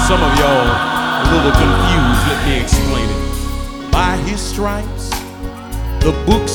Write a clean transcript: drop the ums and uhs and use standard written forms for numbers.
Some of y'all a little confused. Let me explain it. By his stripes, the book